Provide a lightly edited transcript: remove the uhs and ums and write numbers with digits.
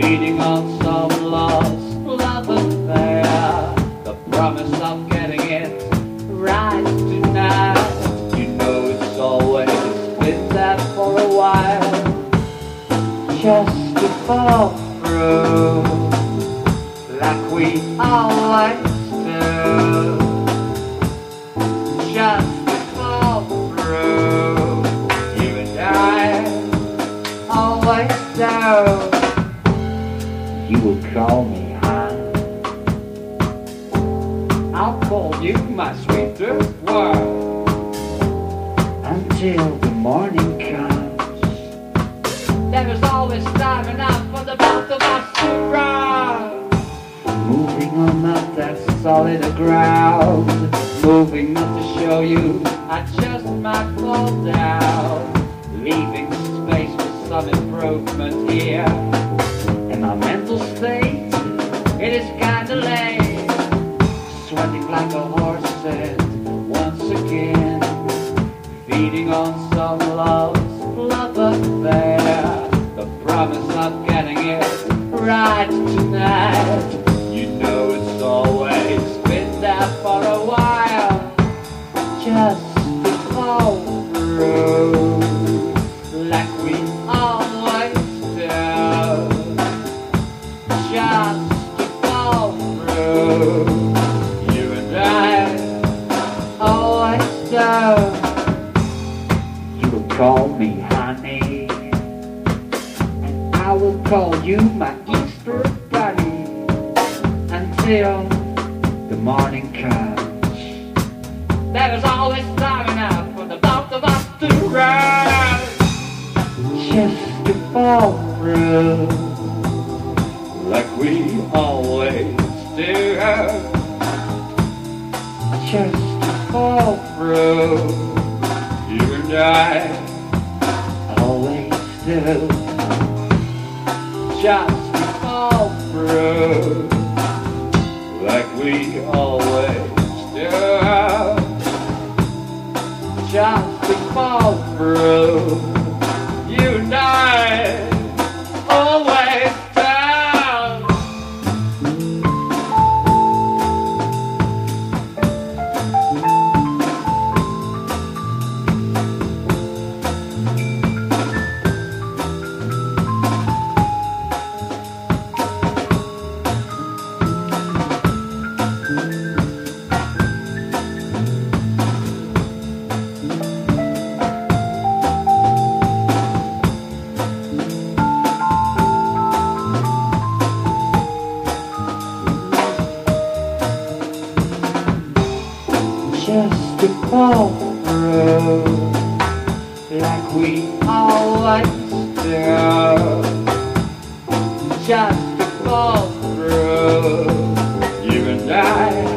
feeding on some lost love affair, the promise of getting it right tonight. You know it's always been there for a while, just to fall through like we always do, just to fall through. You and I always do. You will call me hon, I'll call you my sweetest word, until the morning comes. There is always time enough for the both of us to run, moving on up that solid ground, moving not to show you I just might fall down, leaving space for some improvement here. In my mental state, it is kinda late, sweating like a horse and once again feeding on some love's love affair, the promise of getting it right tonight. You know it's always been there for a while, just to fall through like we always do, just to fall through. You and I always do. You will call me honey, and I will call you my Easter bunny, until the morning comes. There is always time enough for the both of us to run, just to fall through like we always do, just to fall through. You and I always do, just to fall through like we always do, just to fall through. You and I always do. Just to fall through like we always do, just to fall through. You and I